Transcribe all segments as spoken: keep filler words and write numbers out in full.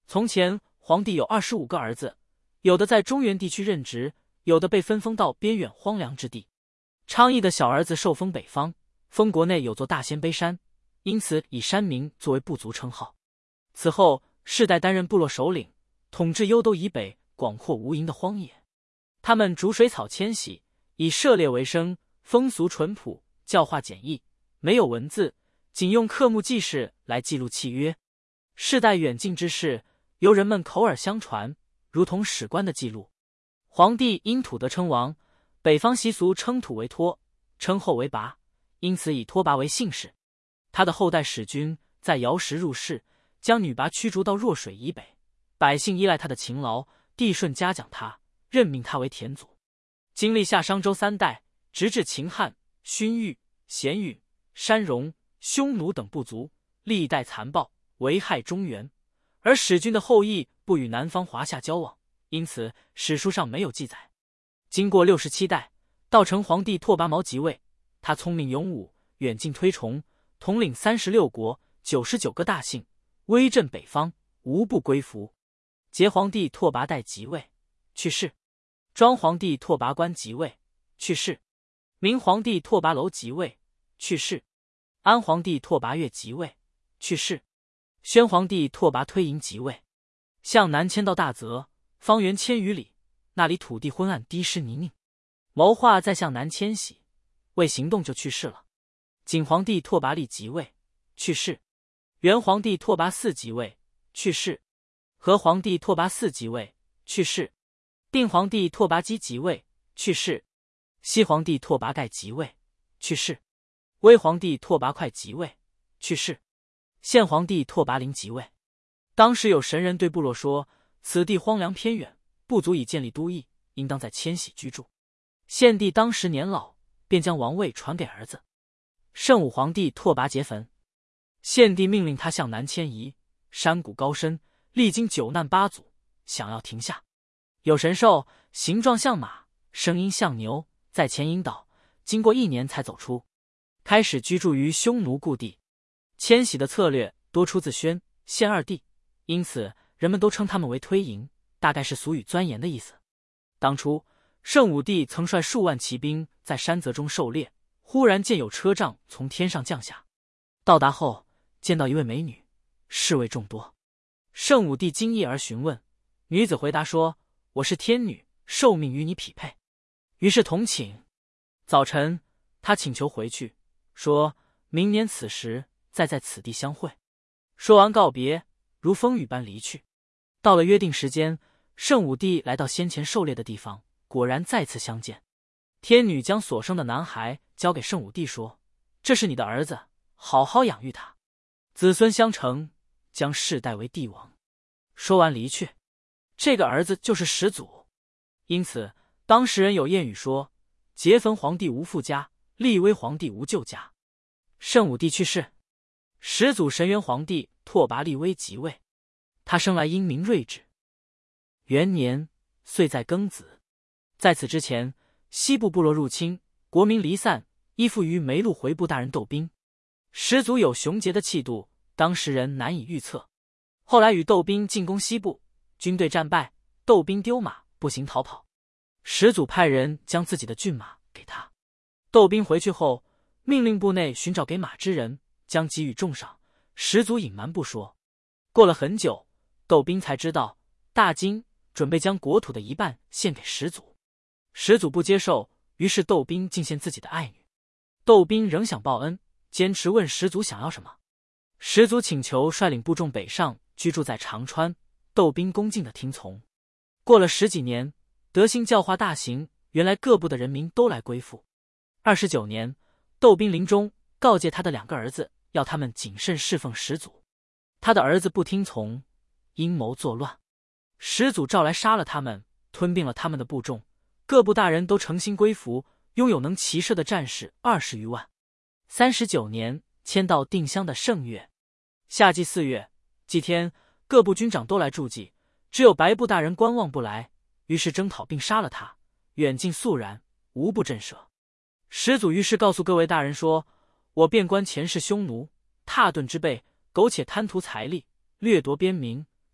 从前皇帝有二十五个儿子，有的在中原地区任职，有的被分封到边远荒凉之地。昌邑的小儿子受封北方，封国内有座大鲜卑山，因此以山民作为部族称号。此后世代担任部落首领，统治幽都以北广阔无垠的荒野。他们逐水草迁徙，以狩猎为生，风俗淳朴，教化简易，没有文字，仅用刻木记事来记录契约。世代远近之事，由人们口耳相传，如同史官的记录。皇帝因土德称王，北方习俗称土为托，称后为拔，因此以托拔为姓氏。他的后代史君在尧时入世，将女拔驱逐到弱水以北，百姓依赖他的勤劳，帝舜嘉奖他，任命他为田祖。经历夏商周三代，直至秦汉、勋裕、鲜允、山戎、匈奴等部族，历代残暴，危害中原。而史君的后裔不与南方华夏交往，因此史书上没有记载。经过六十七代，道成皇帝拓跋毛即位，他聪明勇武，远近推崇，统领三十六国、九十九个大姓，威震北方，无不归服。桀皇帝拓跋代即位，去世。庄皇帝拓跋观即位，去世。明皇帝拓跋楼即位，去世。安皇帝拓跋越即位，去世。宣皇帝拓跋推迎即位，向南迁到大泽，方圆千余里，那里土地昏暗，滴湿泥泞，谋划再向南迁徙，未行动就去世了。景皇帝拓跋力即位，去世。元皇帝拓跋嗣即位，去世。和皇帝拓跋嗣即位，去世。定皇帝拓跋基即位，去世。西皇帝拓跋盖即位，去世。威皇帝拓跋快即位，去世。献皇帝拓跋陵即位。当时有神人对部落说，此地荒凉偏远，不足以建立都邑，应当在迁徙居住。献帝当时年老，便将王位传给儿子。圣武皇帝拓跋劫坟，献帝命令他向南迁移，山谷高深，历经九难八阻，想要停下。有神兽，形状像马，声音像牛，在前引导，经过一年才走出，开始居住于匈奴故地。迁徙的策略多出自宣、献二帝，因此人们都称他们为推营，大概是俗语钻研的意思。当初圣武帝曾率数万骑兵在山泽中狩猎，忽然见有车仗从天上降下，到达后见到一位美女，侍卫众多。圣武帝惊异而询问，女子回答说，我是天女，受命与你匹配。于是同寝。早晨他请求回去，说明年此时再在此地相会。说完告别，如风雨般离去。到了约定时间，圣武帝来到先前狩猎的地方，果然再次相见。天女将所生的男孩交给圣武帝，说，这是你的儿子，好好养育他，子孙相承，将世代为帝王。说完离去。这个儿子就是始祖。因此当时人有谚语说，劫坟皇帝无父家，立威皇帝无舅家。圣武帝去世，始祖神元皇帝拓跋力微即位。他生来英明睿智。元年，岁在庚子。在此之前，西部部落入侵，国民离散，依附于梅鹿回部大人窦兵。始祖有雄杰的气度，当时人难以预测。后来与窦兵进攻西部，军队战败，窦兵丢马，步行逃跑。始祖派人将自己的骏马给他。窦兵回去后，命令部内寻找给马之人，将给予重赏。始祖隐瞒不说。过了很久，窦兵才知道，大金准备将国土的一半献给始祖。始祖不接受，于是窦兵进献自己的爱女。窦兵仍想报恩，坚持问始祖想要什么。始祖请求率领部众北上，居住在长川。窦兵恭敬地听从。过了十几年，德兴教化大行，原来各部的人民都来归附。二十九年，窦兵临终告诫他的两个儿子，要他们谨慎侍奉始祖。他的儿子不听从，阴谋作乱。始祖召来杀了他们，吞并了他们的部众。各部大人都诚心归服，拥有能骑射的战士二十余万。三十九年，迁到定襄的圣岳。夏季四月，祭天，各部军长都来助祭，只有白部大人观望不来，于是征讨并杀了他，远近肃然，无不震慑。始祖于是告诉各位大人说，我遍观前世匈奴，踏遁之辈，苟且贪图财力，掠夺边民，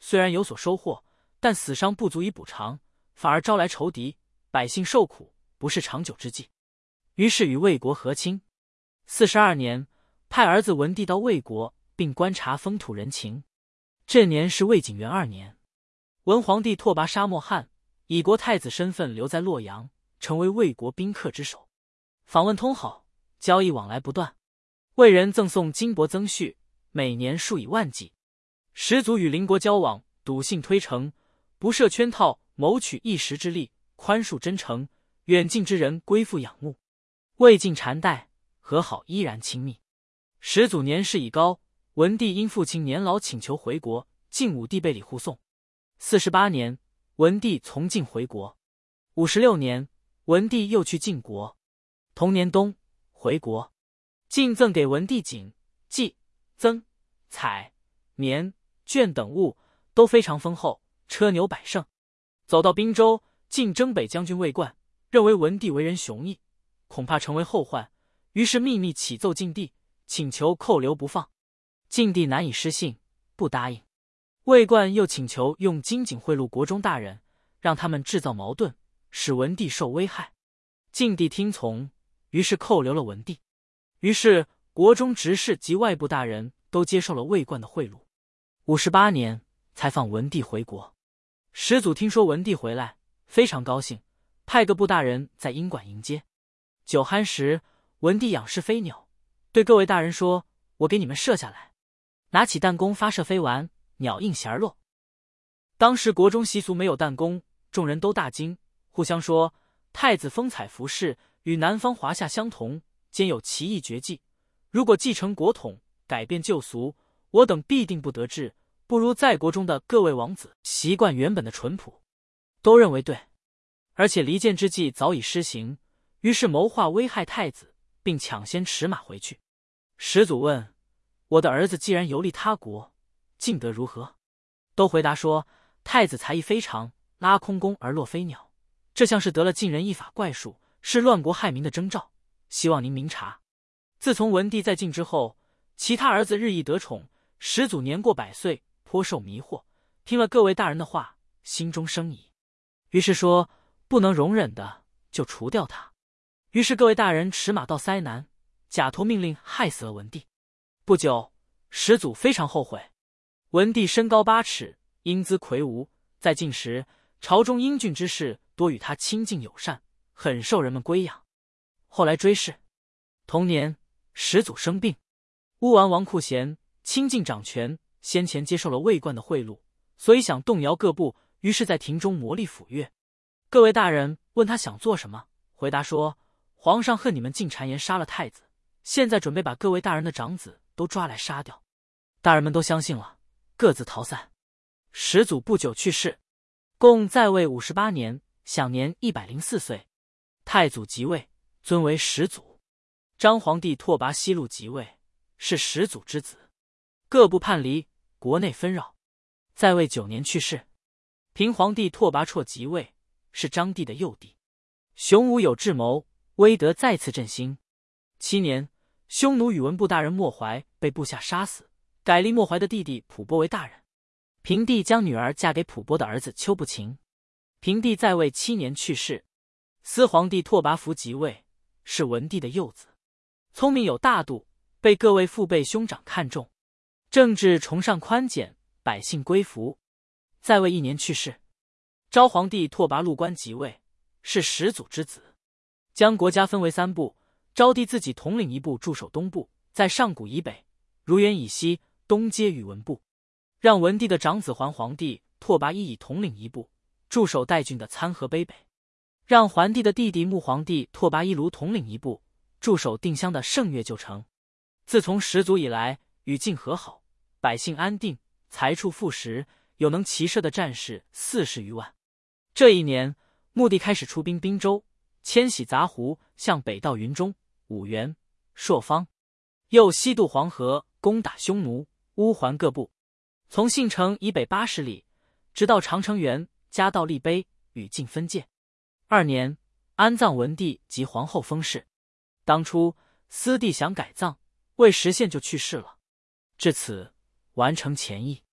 虽然有所收获，但死伤不足以补偿，反而招来仇敌，百姓受苦，不是长久之计。于是与魏国和亲。四十二年，派儿子文帝到魏国，并观察风土人情。这年是魏景元二年，文皇帝拓跋沙漠汗以国太子身份留在洛阳，成为魏国宾客之首，访问通好，交易往来不断。魏人赠送金帛增恤，每年数以万计。始祖与邻国交往，笃信推诚，不设圈套，谋取一时之利，宽恕真诚，远近之人归附仰慕。魏晋禅代，和好依然亲密。始祖年事已高，文帝因父亲年老请求回国，晋武帝备礼护送。四十八年，文帝从晋回国。五十六年，文帝又去晋国。同年冬，回国。晋赠给文帝锦、稷、曾、彩、棉、绢等物，都非常丰厚，车牛百乘。走到滨州，晋征北将军魏冠，认为文帝为人雄毅，恐怕成为后患，于是秘密启奏晋帝，请求扣留不放。晋帝难以失信，不答应。魏冠又请求用金锦贿赂国中大人，让他们制造矛盾，使文帝受危害。晋帝听从，于是扣留了文帝。于是国中执事及外部大人都接受了魏冠的贿赂。五十八年才放文帝回国。始祖听说文帝回来，非常高兴，派个部大人在阴馆迎接。酒酣时，文帝仰视飞鸟，对各位大人说：“我给你们射下来。”拿起弹弓发射飞完，鸟应弦而落。当时国中习俗没有弹弓，众人都大惊，互相说：“太子风采服饰与南方华夏相同，兼有奇异绝技，如果继承国统，改变旧俗，我等必定不得志，不如在国中的各位王子习惯原本的淳朴。”都认为对，而且离间之计早已施行，于是谋划危害太子，并抢先驰马回去。始祖问：“我的儿子既然游历他国，进得如何？”都回答说：“太子才艺非常，拉空弓而落飞鸟，这像是得了晋人一法怪术，是乱国害民的征兆，希望您明察。”自从文帝在晋之后，其他儿子日益得宠，始祖年过百岁，颇受迷惑，听了各位大人的话，心中生疑，于是说不能容忍的就除掉他。于是各位大人驰马到塞南，假托命令害死了文帝。不久，始祖非常后悔。文帝身高八尺，英姿魁梧，在晋时，朝中英俊之士多与他亲近友善，很受人们归仰。后来追谥。同年，始祖生病，乌丸王库贤亲近掌权，先前接受了魏冠的贿赂，所以想动摇各部，于是在庭中磨砺斧钺。各位大人问他想做什么，回答说：“皇上恨你们进谗言杀了太子，现在准备把各位大人的长子都抓来杀掉。”大人们都相信了，各自逃散。始祖不久去世，共在位五十八年，享年一百零四岁。太祖即位，尊为始祖。张皇帝拓跋西路即位，是始祖之子。各部叛离，国内纷扰，在位九年去世。平皇帝拓跋绰即位，是张帝的幼弟。雄武有智谋，威德再次振兴。七年，匈奴宇文部大人莫怀被部下杀死，改立莫怀的弟弟吐蕃为大人。平帝将女儿嫁给吐蕃的儿子丘不秦。平帝在位七年去世。司皇帝拓跋弗即位，是文帝的幼子。聪明有大度，被各位父辈兄长看重。政治崇尚宽简，百姓归服。在位一年去世。昭皇帝拓跋陆官即位，是始祖之子。将国家分为三部，昭帝自己统领一部驻守东部，在上古以北，如原以西，东接宇文部。让文帝的长子桓皇帝拓跋一以统领一部，驻守代郡的参河卑北。让桓帝的弟弟穆皇帝拓跋一卢统领一部，驻守定襄的盛岳旧城。自从始祖以来，与晋和好，百姓安定，财畜富实，有能骑射的战士四十余万。这一年，穆帝开始出兵滨州，迁徙杂胡，向北到云中、五原、朔方，又西渡黄河，攻打匈奴、乌桓各部，从信城以北八十里，直到长城原，加到利碑，与晋分界。二年，安葬文帝及皇后封事。当初司帝想改葬，未实现就去世了。至此完成前议。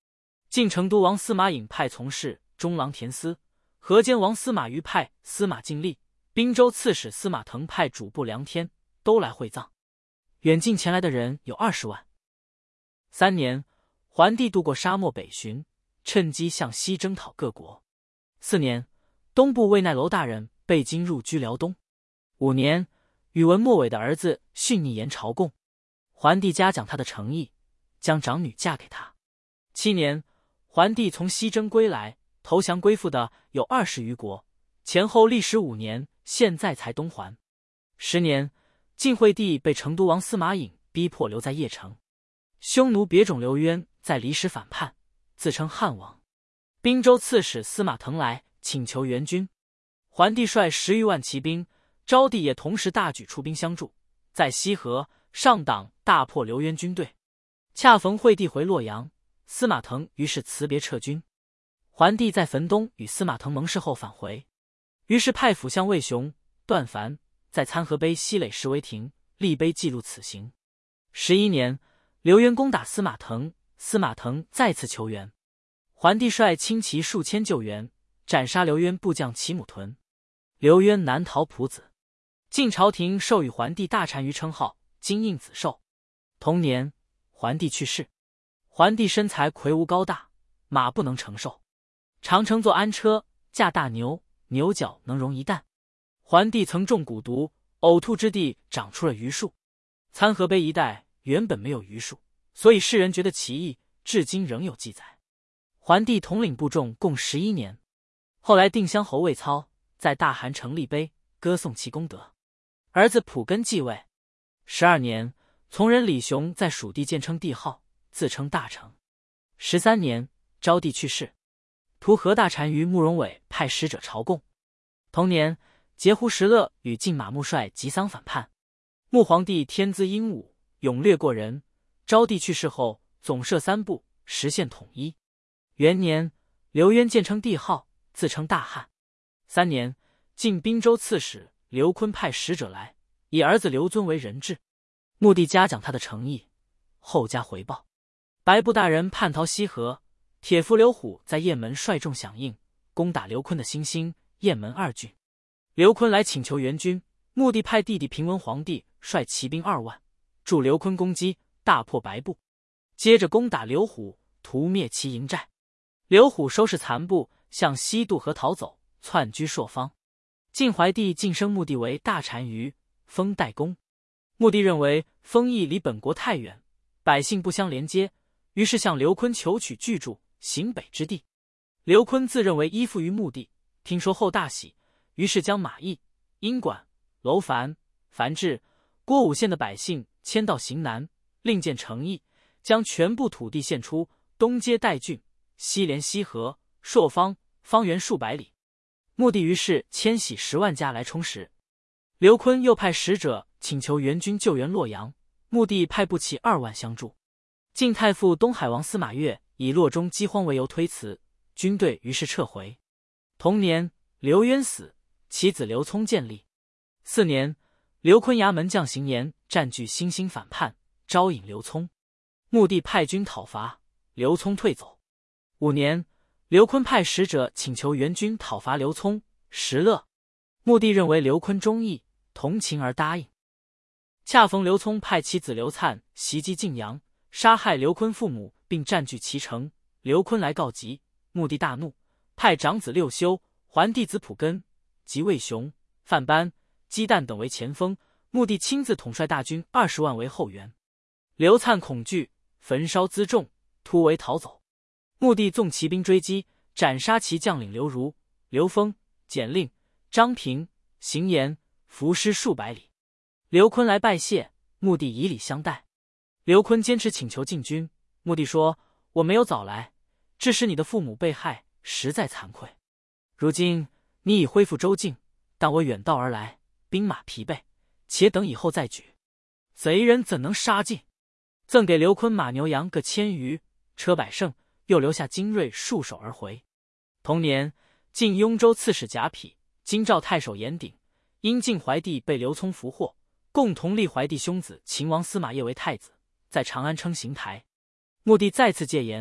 晋成都王司马颖派从事中郎田司，河间王司马瑜派司马敬立，滨州刺史司马腾派主簿梁天都来会葬。远近前来的人有二十万。三年，桓帝渡过沙漠北巡，趁机向西征讨各国。四年，东部魏奈楼大人被金入居辽东。五年，宇文莫伟的儿子逊逆言朝贡，桓帝嘉奖他的诚意，将长女嫁给他。七年，桓帝从西征归来，投降归附的有二十余国，前后历时五年，现在才东还。十年，晋惠帝被成都王司马颖逼迫留在邺城，匈奴别种刘渊在离时反叛，自称汉王。滨州刺史司马腾来请求援军，桓帝率十余万骑兵，昭帝也同时大举出兵相助，在西河、上党大破刘渊军队。恰逢惠帝回洛阳，司马腾于是辞别撤军。桓帝在汾东与司马腾盟誓后返回，于是派辅相魏雄、段凡在参河碑西垒石围亭立碑记录此行。十一年，刘渊攻打司马腾，司马腾再次求援，桓帝率轻骑数千救援，斩杀刘渊部将齐母屯。刘渊南逃蒲子。晋朝廷授予桓帝大单于称号，金印子寿。同年，桓帝去世。桓帝身材魁梧高大，马不能承受，常乘坐安车，驾大牛，牛角能容一担。桓帝曾中蛊毒，呕吐之地长出了榆树。参河碑一带原本没有榆树，所以世人觉得奇异，至今仍有记载。桓帝统领部众共十一年，后来定襄侯魏操在大韩城立碑，歌颂其功德。儿子蒲根继位。十二年，从人李雄在蜀地建称帝号，自称大成。十三年，昭帝去世，图河大单于慕容伟派使者朝贡。同年，截胡石勒与晋马穆率吉桑反叛。穆皇帝天资英武，勇略过人。昭帝去世后，总摄三部，实现统一。元年，刘渊建称帝号，自称大汉。三年，晋滨州刺史刘琨派使者来，以儿子刘遵为人质。穆帝嘉奖他的诚意，后加回报。白布大人叛逃西河，铁夫刘虎在雁门率众响应，攻打刘琨的新兴、雁门二郡。刘琨来请求援军，穆帝派弟弟平文皇帝率骑兵二万，助刘琨攻击，大破白布。接着攻打刘虎，屠灭其营寨。刘虎收拾残部，向西渡河逃走，窜居朔方。晋怀帝晋升穆帝为大单于，封代公。穆帝认为封邑离本国太远，百姓不相连接，于是向刘琨求取居住行北之地。刘琨自认为依附于穆帝，听说后大喜，于是将马邑、阴管、楼烦、樊治、郭武县的百姓迁到行南，另建城邑，将全部土地献出，东接代郡，西连西河、朔方，方圆数百里。穆帝于是迁徙十万家来充实。刘琨又派使者请求援军救援洛阳，穆帝派步骑二万相助。晋太傅东海王司马越以洛中饥荒为由推辞，军队于是撤回。同年，刘渊死，其子刘聪建立。四年，刘琨衙门将邢年占据新兴反叛，招引刘聪。穆帝派军讨伐，刘聪退走。五年，刘琨派使者请求援军讨伐刘聪、石勒。穆帝认为刘琨忠义，同情而答应。恰逢刘聪派其子刘粲袭击晋阳，杀害刘琨父母，并占据其城。刘琨来告急，穆帝大怒，派长子六修、桓弟子蒲根及魏雄、范班、姬旦等为前锋，穆帝亲自统帅大军二十万为后援。刘粲恐惧，焚烧辎重，突围逃走。穆帝纵骑兵追击，斩杀其将领刘如、刘封、简令、张平、邢岩，伏尸数百里。刘琨来拜谢，穆帝以礼相待。刘琨坚持请求进军，穆帝说：“我没有早来，致使你的父母被害，实在惭愧。如今你已恢复周境，但我远道而来，兵马疲惫，且等以后再举。贼人怎能杀尽？”赠给刘琨马牛羊各千余，车百乘，又留下精锐数手而回。同年，晋雍州刺史贾匹、京兆太守严鼎，因晋怀帝被刘聪俘获，共同立怀帝兄子秦王司马业为太子，在长安称邢台。穆帝再次戒严，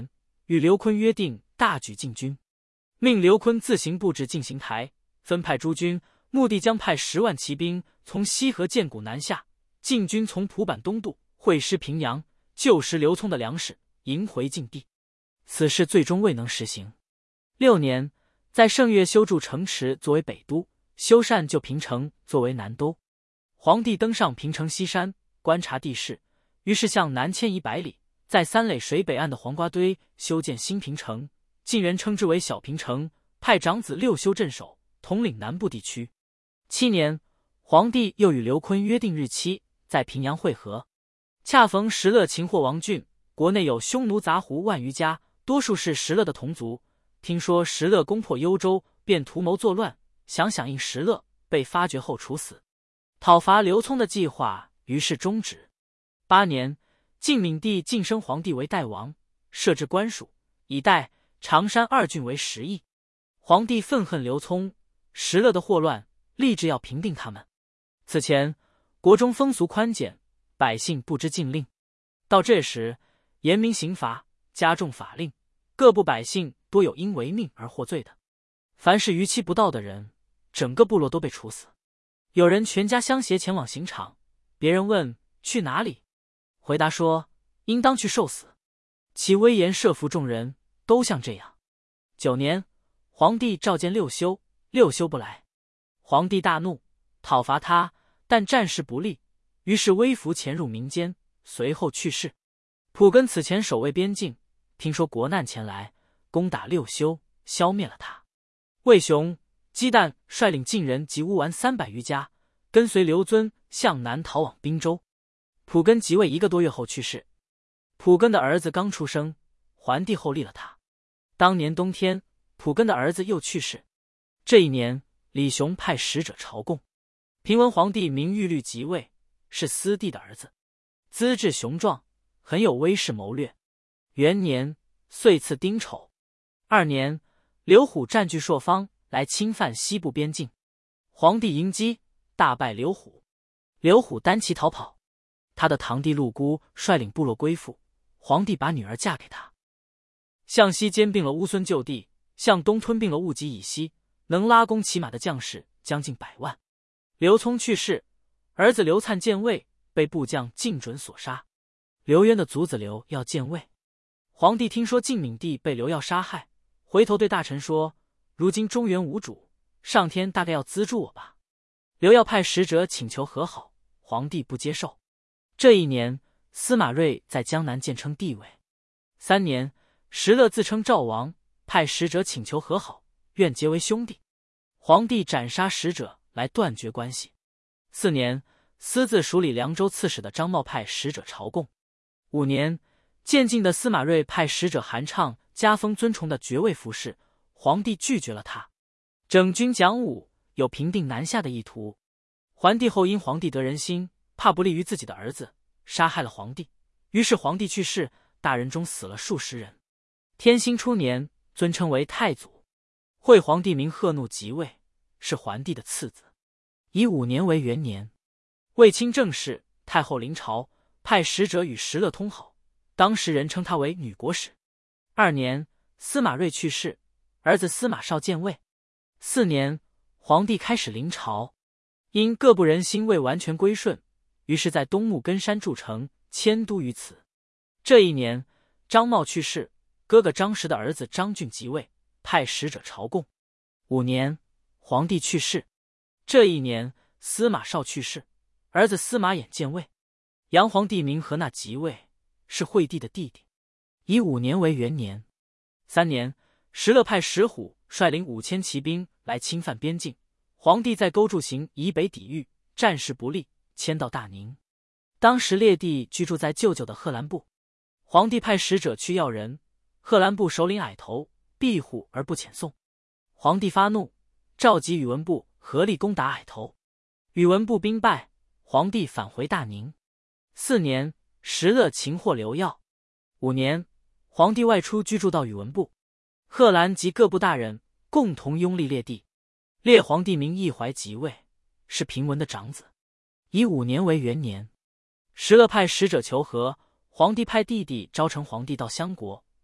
与刘琨约定大举进军，命刘琨自行布置进行台，分派诸军，目的将派十万骑兵从西河剑谷南下，进军从蒲坂东渡，会师平阳，救食刘琮的粮食，迎回晋地。此事最终未能实行。六年，在圣岳修筑城池作为北都，修缮旧平城作为南都。皇帝登上平城西山，观察地势，于是向南迁移百里，在三垒水北岸的黄瓜堆修建新平城，晋人称之为小平城，派长子六修镇守，统领南部地区。七年，皇帝又与刘琨约定日期，在平阳会合。恰逢石勒擒获王浚，国内有匈奴杂胡万余家，多数是石勒的同族。听说石勒攻破幽州，便图谋作乱，想响应石勒，被发觉后处死。讨伐刘琮的计划于是终止。八年，晋闵帝晋升皇帝为代王，设置官署，以代、常山二郡为十邑。皇帝愤恨刘琮、石勒的祸乱，立志要平定他们。此前，国中风俗宽简，百姓不知禁令。到这时，严明刑罚，加重法令，各部百姓多有因违命而获罪的。凡是逾期不到的人，整个部落都被处死。有人全家相携前往刑场，别人问去哪里，回答说应当去受死。其威严慑服众人，都像这样。九年，皇帝召见六修，六修不来。皇帝大怒，讨伐他，但战事不利，于是微服潜入民间，随后去世。蒲根此前守卫边境，听说国难前来，攻打六修，消灭了他。魏雄、姬旦率领晋人及乌丸三百余家，跟随刘遵向南逃往滨州。蒲根即位一个多月后去世。蒲根的儿子刚出生，桓帝后立了他。当年冬天，蒲根的儿子又去世。这一年，李雄派使者朝贡。平文皇帝明玉律即位，是司帝的儿子，资质雄壮，很有威势谋略。元年，岁次丁丑。二年，刘虎占据朔方，来侵犯西部边境。皇帝迎击，大败刘虎。刘虎单骑逃跑，他的堂弟陆孤率领部落归附，皇帝把女儿嫁给他。向西兼并了乌孙旧地，向东吞并了务吉以西，能拉弓骑马的将士将近百万。刘聪去世，儿子刘粲建位，被部将靳准所杀。刘渊的族子刘要建位。皇帝听说晋闵帝被刘耀杀害，回头对大臣说，如今中原无主，上天大概要资助我吧。刘耀派使者请求和好，皇帝不接受。这一年，司马睿在江南建称帝位。三年，石勒自称赵王，派使者请求和好，愿结为兄弟。皇帝斩杀使者来断绝关系。四年，私自署理凉州刺史的张茂派使者朝贡。五年，渐进的司马睿派使者韩畅加封尊崇的爵位服侍，皇帝拒绝了他。整军讲武，有平定南下的意图。桓帝后因皇帝得人心，怕不利于自己的儿子，杀害了皇帝。于是皇帝去世，大人中死了数十人。天兴初年，尊称为太祖。惠皇帝明贺怒即位，是桓帝的次子。以五年为元年。卫青正事，太后临朝，派使者与石勒通好，当时人称他为女国使。二年，司马睿去世，儿子司马绍建位。四年，皇帝开始临朝，因各部人心未完全归顺，于是在东木根山筑城，迁都于此。这一年，张茂去世，哥哥张实的儿子张俊即位，派使者朝贡。五年，皇帝去世。这一年，司马绍去世，儿子司马衍建位。杨皇帝明和那即位，是惠帝的弟弟。以五年为元年。三年，石勒派石虎率领五千骑兵来侵犯边境，皇帝在勾筑行以北抵御，战事不利，迁到大宁。当时列帝居住在舅舅的贺兰部，皇帝派使者去要人，贺兰部首领矮头庇护而不遣送。皇帝发怒，召集宇文部合力攻打矮头。宇文部兵败，皇帝返回大宁。四年，石勒擒获刘耀。五年，皇帝外出居住到宇文部，贺兰及各部大人共同拥立列帝。列皇帝名义怀即位，是平文的长子。以五年为元年。石勒派使者求和，皇帝派弟弟昭成皇帝到襄国，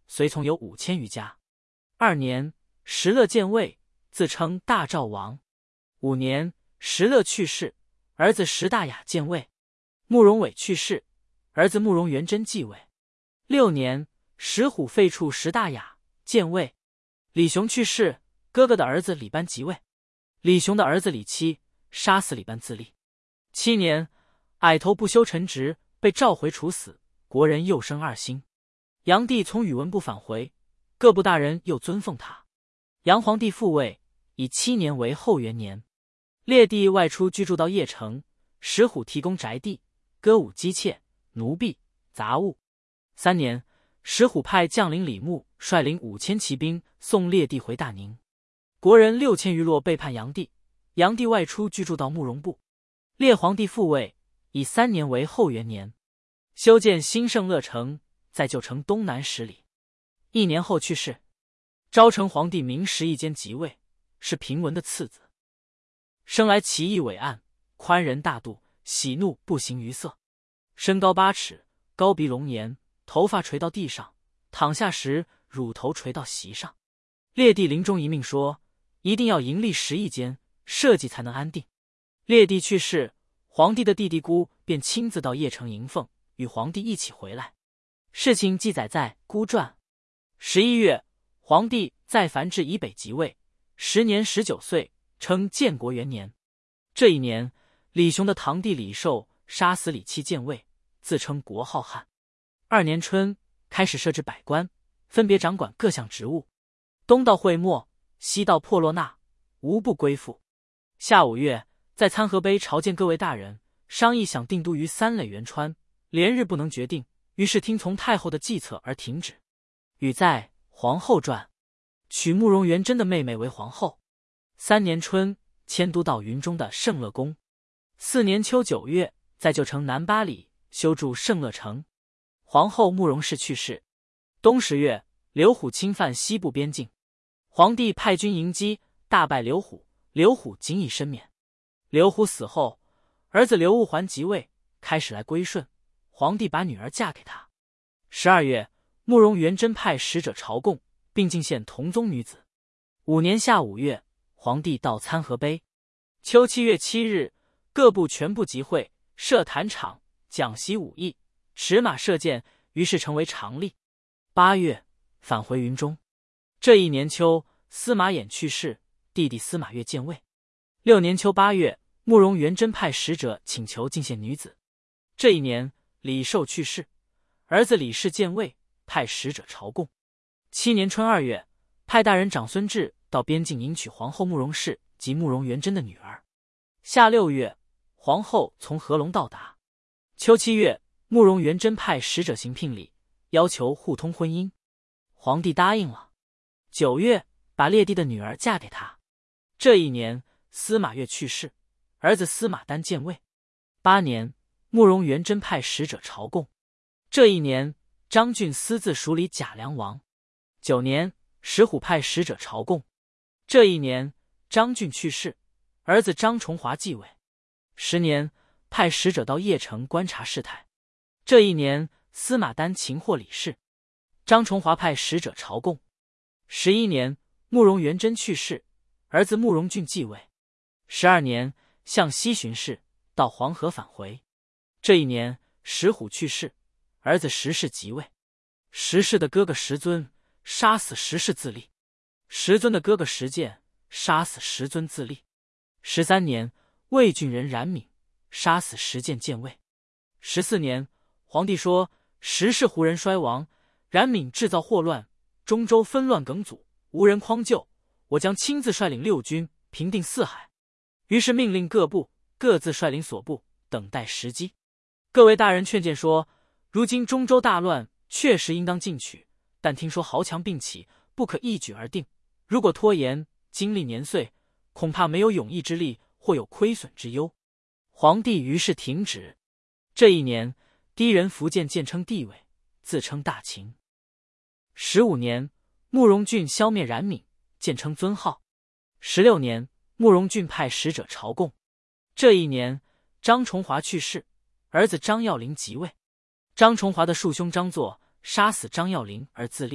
随从有五千余家。二年，石勒建位，自称大赵王。五年，石勒去世，儿子石大雅建位。慕容伟去世，儿子慕容元贞继位。六年，石虎废黜石大雅，建位。李雄去世，哥哥的儿子李班即位。李雄的儿子李七杀死李班自立。七年，矮头不修陈职，被召回处死，国人又生二星。炀帝从宇文部返回，各部大人又尊奉他。杨皇帝复位，以七年为后元年。列帝外出居住到邺城，石虎提供宅地，歌舞姬妾、奴婢、杂物。三年，石虎派将领李牧率领五千骑兵送列帝回大宁。国人六千余落背叛炀帝，炀帝外出居住到慕容部。列皇帝复位，以三年为后元年，修建新盛乐城，在旧城东南十里。一年后去世。昭成皇帝明时一间即位，是平文的次子。生来奇异伟岸，宽仁大度，喜怒不形于色。身高八尺，高鼻龙颜，头发垂到地上，躺下时乳头垂到席上。列帝临终一命说，一定要营立十亿间，社稷才能安定。列帝去世，皇帝的弟弟姑便亲自到邺城迎奉，与皇帝一起回来。事情记载在《孤传》。十一月，皇帝在樊至以北即位，时年十九岁，称建国元年。这一年，李雄的堂弟李寿杀死李七建位，自称国号汉。二年春，开始设置百官，分别掌管各项职务。东到会墨，西到破落那，无不归附。夏五月，在参合碑朝见各位大人，商议想定都于三垒元川，连日不能决定，于是听从太后的计策而停止。语在《皇后传》，娶慕容元贞的妹妹为皇后。三年春，迁都到云中的圣乐宫。四年秋九月，在旧城南八里修筑圣乐城。皇后慕容氏去世。冬十月，刘虎侵犯西部边境，皇帝派军迎击，大败刘虎，刘虎仅以身免。刘虎死后，儿子刘戊环即位，开始来归顺，皇帝把女儿嫁给他。十二月，慕容元贞派使者朝贡，并进献同宗女子。五年夏五月，皇帝到参合碑。秋七月七日，各部全部集会，设坛场，讲习武艺，持马射箭，于是成为常例。八月，返回云中。这一年秋，司马衍去世，弟弟司马越建位。六年秋八月，慕容元贞派使者请求进献女子。这一年，李寿去世，儿子李氏建位，派使者朝贡。七年春二月，派大人长孙志到边境迎娶皇后慕容氏及慕容元贞的女儿。夏六月，皇后从合龙到达。秋七月，慕容元贞派使者行聘礼，要求互通婚姻，皇帝答应了。九月，把列帝的女儿嫁给他。这一年，司马越去世，儿子司马丹建位。八年，慕容元贞派使者朝贡。这一年，张俊私自署理贾梁王。九年，石虎派使者朝贡。这一年，张俊去世，儿子张重华继位。十年，派使者到邺城观察事态。这一年，司马丹擒获李氏，张重华派使者朝贡。十一年，慕容元贞去世，儿子慕容俊继位。十二年，向西巡视，到黄河返回。这一年，石虎去世，儿子石氏即位。石氏的哥哥石尊杀死石氏自立，石尊的哥哥石建杀死石尊自立。十三年，魏郡人冉闵杀死石建建位。十四年，皇帝说石氏胡人衰亡，冉闵制造祸乱，中州纷乱梗阻，无人匡救，我将亲自率领六军平定四海。于是命令各部各自率领所部，等待时机。各位大人劝谏说，如今中州大乱，确实应当进取，但听说豪强并起，不可一举而定。如果拖延，经历年岁，恐怕没有勇毅之力，或有亏损之忧。皇帝于是停止。这一年，氐人苻建渐称帝位，自称大秦。十五年，慕容俊消灭冉闵，渐称尊号。十六年，慕容俊派使者朝贡。这一年，张重华去世，儿子张耀林即位。张重华的庶兄张作杀死张耀林而自立，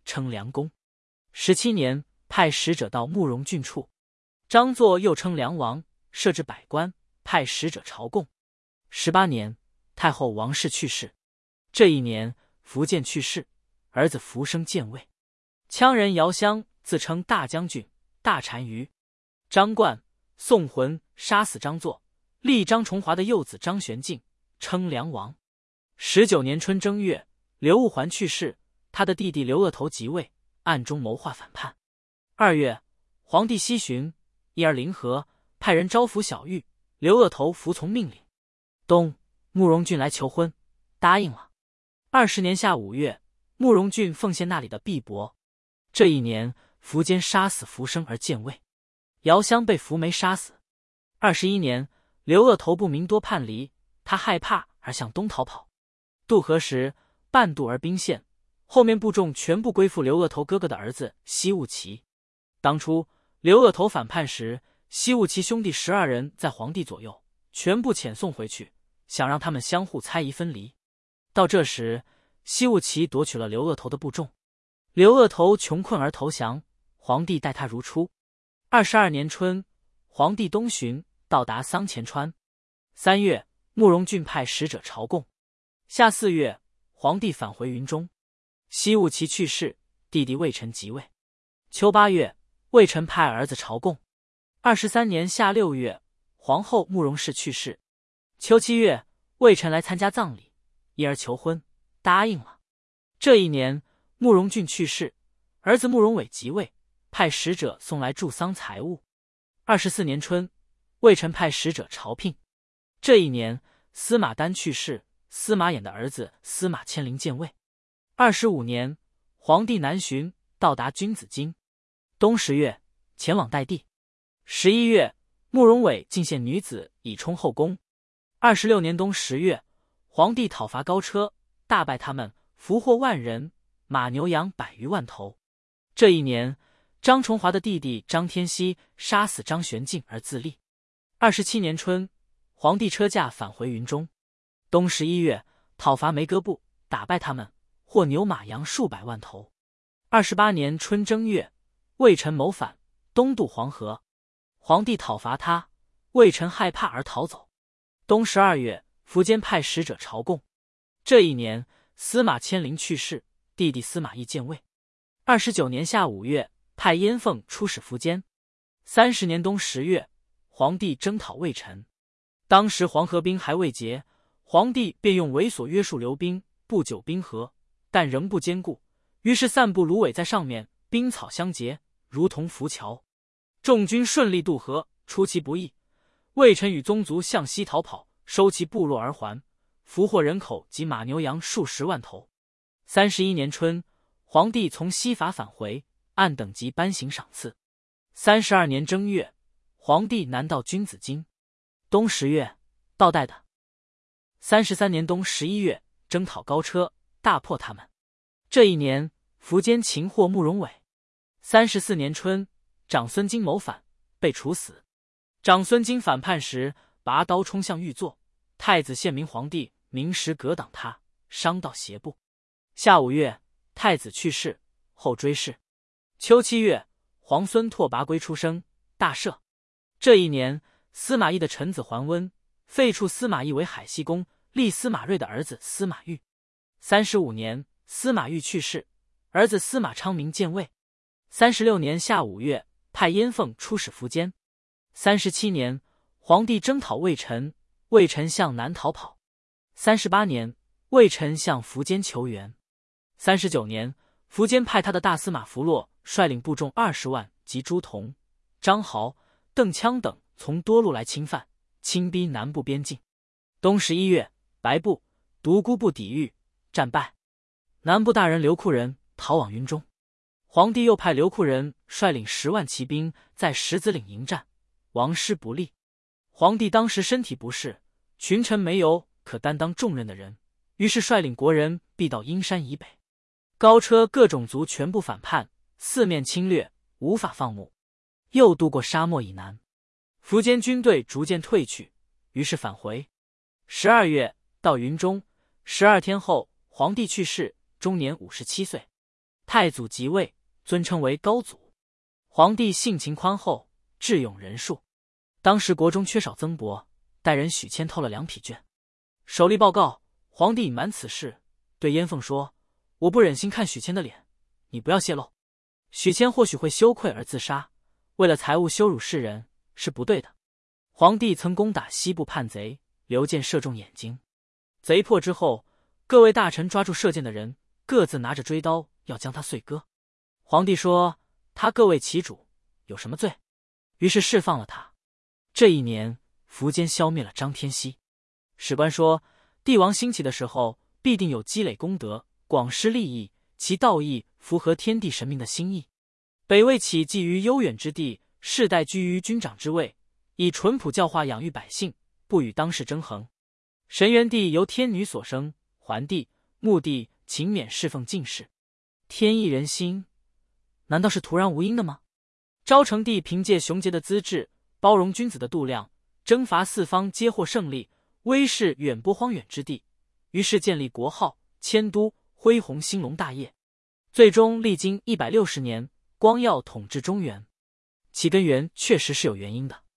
称梁公。十七年，派使者到慕容郡处。张作又称梁王，设置百官，派使者朝贡。十八年，太后王氏去世。这一年，苻建去世，儿子苻生建位。羌人姚襄自称大将军、大单于。张冠、宋浑杀死张作，立张崇华的幼子张玄敬，称梁王。十九年春正月，刘戊环去世，他的弟弟刘鄂头即位，暗中谋划反叛。二月，皇帝西巡，一而临河，派人招抚小玉，刘鄂头服从命令。冬，慕容俊来求婚，答应了。二十年夏五月，慕容俊奉献那里的毕帛。这一年，苻坚杀死苻生而建位，姚襄被苻梅杀死。二十一年，刘鄂头部民多叛离，他害怕而向东逃跑。渡河时，半渡而兵陷，后面部众全部归附刘鄂头哥哥的儿子西务齐。当初刘鄂头反叛时，西务齐兄弟十二人在皇帝左右，全部遣送回去，想让他们相互猜疑分离。到这时，西务齐夺取了刘鄂头的部众，刘鄂头穷困而投降，皇帝待他如初。二十二年春，皇帝东巡，到达桑前川。三月，慕容俊派使者朝贡。夏四月，皇帝返回云中。西务齐去世，弟弟魏臣即位。秋八月，魏臣派儿子朝贡。二十三年夏六月，皇后慕容氏去世。秋七月，魏臣来参加葬礼，因而求婚，答应了。这一年，慕容俊去世，儿子慕容伟即位，派使者送来助丧财物。二十四年春，魏臣派使者朝聘。这一年，司马丹去世，司马衍的儿子司马迁陵建位。二十五年，皇帝南巡，到达君子京。冬十月，前往代地。十一月，慕容伟进献女子以充后宫。二十六年冬十月，皇帝讨伐高车，大败他们，俘获万人，马牛羊百余万头。这一年，张崇华的弟弟张天锡杀死张玄敬而自立。二十七年春，皇帝车驾返回云中。冬十一月，讨伐梅戈部，打败他们，获牛马羊数百万头。二十八年春正月，魏臣谋反，东渡黄河。皇帝讨伐他，魏臣害怕而逃走。冬十二月，苻坚派使者朝贡。这一年，司马迁陵去世，弟弟司马懿建位。二十九年夏五月，派燕凤出使苻坚。三十年冬十月，皇帝征讨魏臣。当时黄河兵还未结，皇帝便用猥琐约束刘兵，不久兵合，但仍不坚固，于是散布芦苇在上面，兵草相结，如同浮桥。众军顺利渡河，出其不意。魏臣与宗族向西逃跑，收其部落而还，俘获人口及马牛羊数十万头。三十一年春，皇帝从西伐返回，按等级颁行赏赐。三十二年正月，皇帝南到君子京。冬十月，到代的。三十三年冬十一月，征讨高车，大破他们。这一年，苻坚擒获慕容伟。三十四年春，长孙经谋反，被处死。长孙经反叛时，拔刀冲向御座，太子献明皇帝明时格挡他，伤到胁部。夏五月，太子去世，后追谥。秋七月，皇孙拓跋圭出生，大赦。这一年，司马懿的臣子桓温废黜司马懿为海西公，立司马睿的儿子司马昱。三十五年，司马昱去世，儿子司马昌明建位。三十六年夏五月，派燕凤出使苻坚。三十七年，皇帝征讨魏臣，魏臣向南逃跑。三十八年，魏臣向苻坚求援。三十九年，苻坚派他的大司马弗洛率领部众二十万及朱仝、张豪、邓羌等从多路来侵犯，侵逼南部边境。冬十一月，白部、独孤部抵御，战败。南部大人刘库人逃往云中。皇帝又派刘库人率领十万骑兵在石子岭迎战，王师不利。皇帝当时身体不适，群臣没有可担当重任的人，于是率领国人避到阴山以北。高车各种族全部反叛，四面侵略，无法放牧。又渡过沙漠以南，苻坚军队逐渐退去，于是返回。十二月，到云中。十二天后，皇帝去世，终年五十七岁。 太祖即位，尊称为高祖。皇帝性情宽厚，智勇仁术。当时国中缺少曾伯，带人许谦偷了两匹绢，守吏报告，皇帝隐瞒此事，对燕凤说：“我不忍心看许谦的脸，你不要泄露。许谦或许会羞愧而自杀，为了财物羞辱世人是不对的。”皇帝曾攻打西部叛贼，刘箭射中眼睛，贼破之后，各位大臣抓住射箭的人，各自拿着锥刀要将他碎割。皇帝说：“他各为其主，有什么罪？”于是释放了他。这一年，苻坚消灭了张天锡。史官说，帝王兴起的时候，必定有积累功德，广施利益，其道义符合天地神明的心意。北魏起寄于悠远之地，世代居于军长之位，以淳朴教化养育百姓，不与当世争衡。神元帝由天女所生，桓帝、穆帝勤勉侍奉进士。天意人心，难道是徒然无因的吗？昭成帝凭借雄杰的资质，包容君子的度量，征伐四方皆获胜利，威势远播荒远之地，于是建立国号，迁都，恢弘兴隆大业。最终历经一百六十年，光耀统治中原。其根源确实是有原因的。